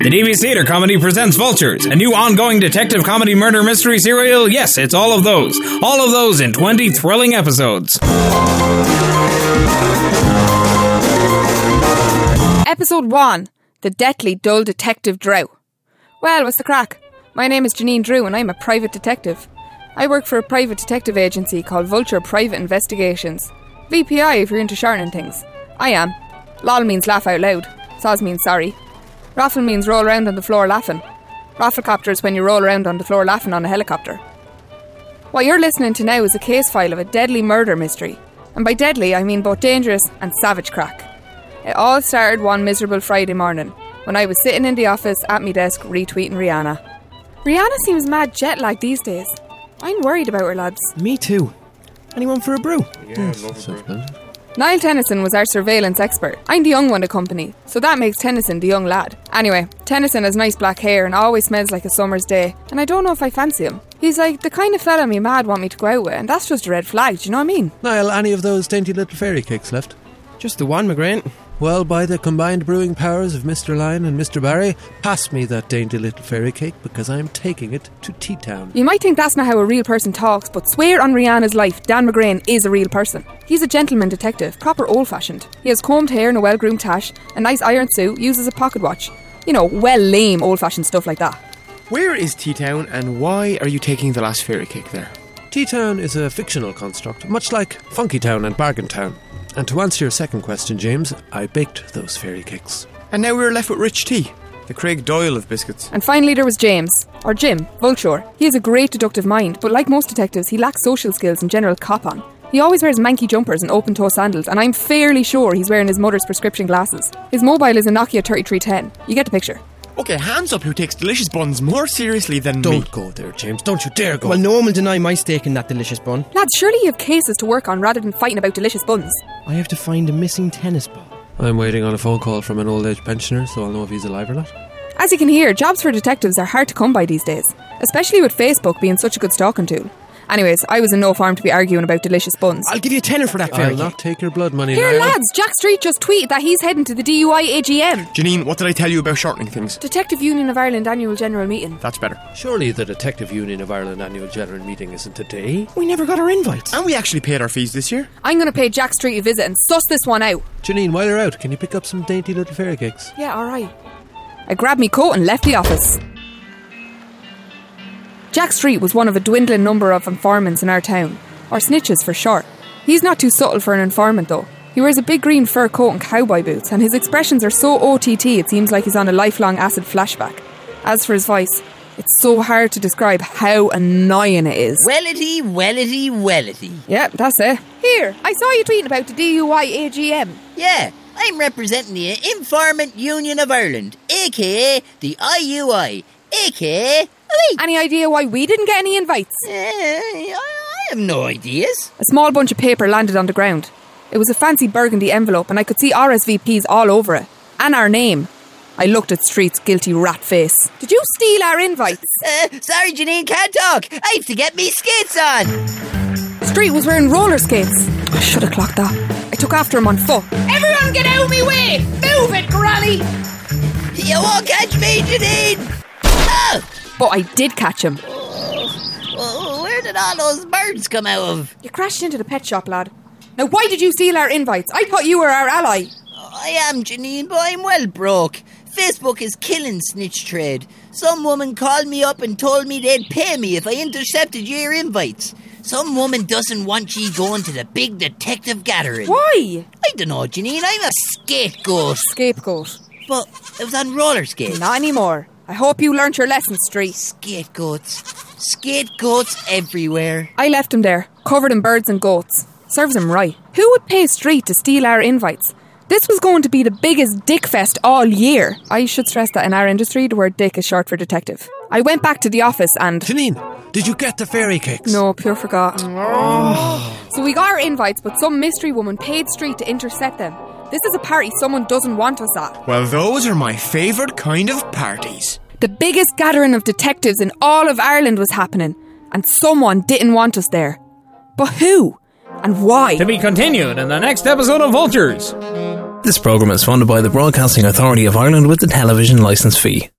The DV Theatre Comedy presents Vultures, a new ongoing detective comedy murder mystery serial. Yes, it's all of those. All of those in 20 thrilling episodes. Episode 1. The Deathly Dull Detective Drow. Well, what's the crack? My name is Janine Drew and I'm a private detective. I work for a private detective agency called Vulture Private Investigations. VPI if you're into shortening things. I am. LOL means laugh out loud. Soz means sorry. Raffle means roll around on the floor laughing. Rafflecopter is when you roll around on the floor laughing on a helicopter. What you're listening to now is a case file of a deadly murder mystery. And by deadly, I mean both dangerous and savage crack. It all started one miserable Friday morning, when I was sitting in the office at my desk retweeting Rihanna. Rihanna seems mad jet-lagged these days. I'm worried about her, lads. Me too. Anyone for a brew? Yeah, love a brew. Niall Tennyson was our surveillance expert. I'm the young one of company, so that makes Tennyson the young lad. Anyway, Tennyson has nice black hair and always smells like a summer's day, and I don't know if I fancy him. He's like the kind of fella me mad want me to go out with, and that's just a red flag, do you know what I mean? Niall, any of those dainty little fairy cakes left? Just the one, McGrain. Well, by the combined brewing powers of Mr. Lyon and Mr. Barry, pass me that dainty little fairy cake because I am taking it to T-Town. You might think that's not how a real person talks, but swear on Rihanna's life, Dan McGrain is a real person. He's a gentleman detective, proper old-fashioned. He has combed hair and a well-groomed tash, a nice iron suit, uses a pocket watch. You know, well lame old-fashioned stuff like that. Where is T-Town and why are you taking the last fairy cake there? T-Town is a fictional construct, much like Funky Town and Bargain Town. And to answer your second question, James, I baked those fairy cakes. And now we're left with Rich T, the Craig Doyle of biscuits. And finally there was James, or Jim, Vulture. He has a great deductive mind, but like most detectives, he lacks social skills and general cop-on. He always wears manky jumpers and open-toe sandals, and I'm fairly sure he's wearing his mother's prescription glasses. His mobile is a Nokia 3310. You get the picture. Okay, hands up who takes delicious buns more seriously than me. Don't go there, James. Don't you dare go. Well, no one will deny my stake in that delicious bun. Lads, surely you have cases to work on rather than fighting about delicious buns. I have to find a missing tennis ball. I'm waiting on a phone call from an old age pensioner, so I'll know if he's alive or not. As you can hear, jobs for detectives are hard to come by these days, especially with Facebook being such a good stalking tool. Anyways, I was in no form to be arguing about delicious buns. I'll give you a tenner for that fairy I'll not take your blood money, Here, Niall. lads, Jack Street just tweeted that he's heading to the DUI AGM. Janine, what did I tell you about shortening things? Detective Union of Ireland Annual General Meeting. That's better. Surely the Detective Union of Ireland annual general meeting isn't today? We never got our invites. And we actually paid our fees this year. I'm going to pay Jack Street a visit and suss this one out. Janine, while you're out, can you pick up some dainty little fairy cakes? Yeah, alright. I grabbed me coat and left the office. Jack Street was one of a dwindling number of informants in our town, or snitches for short. He's not too subtle for an informant though. He wears a big green fur coat and cowboy boots, and his expressions are so OTT it seems like he's on a lifelong acid flashback. As for his voice, it's so hard to describe how annoying it is. Wellity. Yeah, that's it. Here, I saw you tweeting about the DUI AGM. Yeah, I'm representing the Informant Union of Ireland, aka the IUI, aka... Any idea why we didn't get any invites? I have no ideas. A small bunch of paper landed on the ground. It was a fancy burgundy envelope and I could see RSVPs all over it. And our name. I looked at Street's guilty rat face. Did you steal our invites? Sorry Janine, can't talk. I have to get me skates on. Street was wearing roller skates. I should have clocked that. I took after him on foot. Everyone get out of me way! Move it, Granny! You won't catch me, Janine! But I did catch him. Where did all those birds come out of? You crashed into the pet shop, lad. Now why did you steal our invites? I thought you were our ally. I am, Janine, but I'm well broke. Facebook is killing snitch trade. Some woman called me up and told me they'd pay me if I intercepted your invites. Some woman doesn't want ye going to the big detective gathering. Why? I don't know, Janine, I'm a scapegoat. Scapegoat. But it was on roller skates. Not anymore. I hope you learnt your lesson, Street. Scapegoats everywhere. I left him there, covered in birds and goats. Serves him right. Who would pay Street to steal our invites? This was going to be the biggest dick fest all year. I should stress that in our industry, the word dick is short for detective. I went back to the office and... Janine, did you get the fairy cakes? No, pure forgot. So we got our invites, but some mystery woman paid Street to intercept them. This is a party someone doesn't want us at. Well, those are my favourite kind of parties. The biggest gathering of detectives in all of Ireland was happening, and someone didn't want us there. But who? And why? To be continued in the next episode of Vultures. This programme is funded by the Broadcasting Authority of Ireland with the television licence fee.